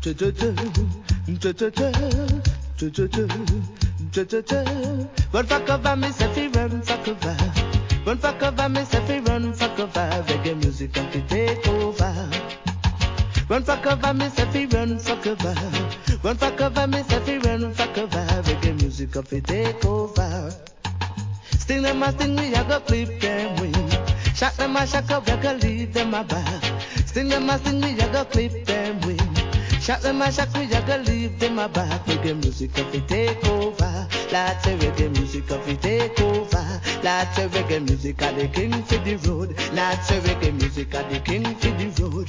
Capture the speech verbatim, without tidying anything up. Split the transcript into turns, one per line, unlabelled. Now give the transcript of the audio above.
Run for cover, me say fi run for cover. Run for cover, me say fi run for cover. Reggae music come to take over. Run for cover, me say fi run for cover. Run for cover, me say fi run for cover. Reggae music come to take over. Sting them a sting, we a go clip them wing. Shot them a shock up, we a go leave them a back. Sting them a sting, we a go clip them wing. Shot them a shock, we a go leave them a back. Reggae music come to take over. Lots of reggae music come to take over. Lots of reggae music are the king for the road. Lots of reggae music are the king for the road.